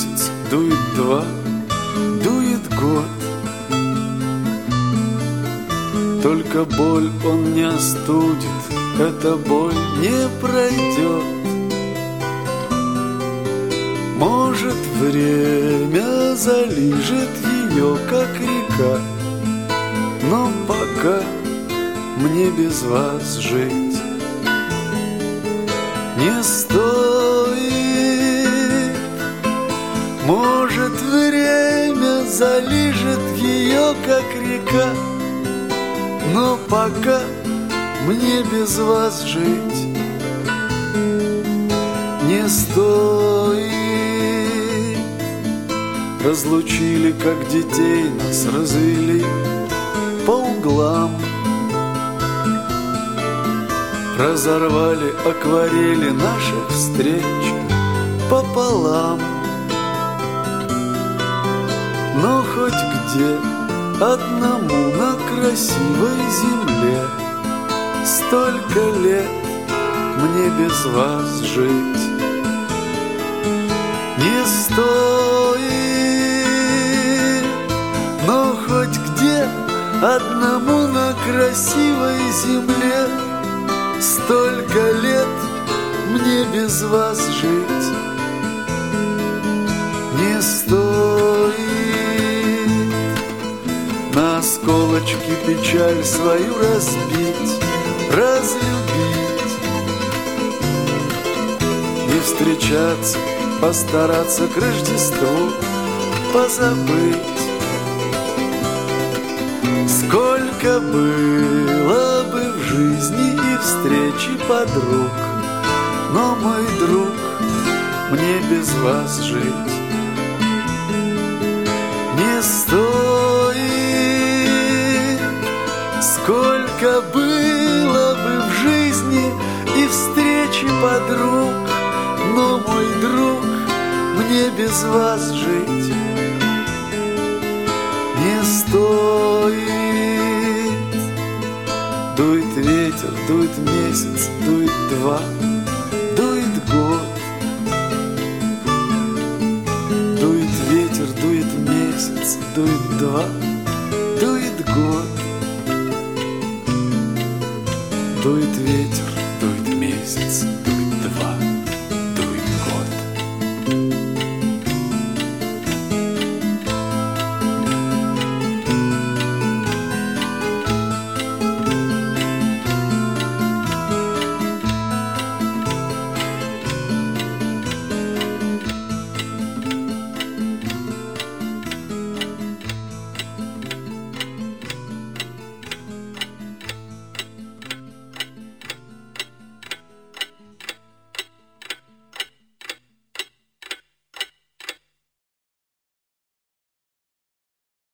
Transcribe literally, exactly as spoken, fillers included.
месяц, дует два, дует год. Только боль он не остудит, эта боль не пройдет. Может, время залижет ее, как река, но пока мне без вас жить не стоит. Может, время залижет ее, как река, но пока мне без вас жить не стоит. Разлучили, как детей, нас развели по углам, разорвали акварели наших встреч пополам. Но хоть где одному на красивой земле столько лет мне без вас жить не стоит. Но хоть где одному на красивой земле столько лет мне без вас жить не стоит. На осколочки печаль свою разбить, разлюбить, не встречаться, постараться к Рождеству позабыть. Сколько было бы в жизни и встречи подруг, но, мой друг, мне без вас жить не стоит. Сколько было бы в жизни и встречи подруг, но, мой друг, мне без вас жить не стоит. Дует ветер, дует месяц, дует два, дует год. Дует ветер, дует месяц, дует два, дует год. Дует ветер, дует месяц, дует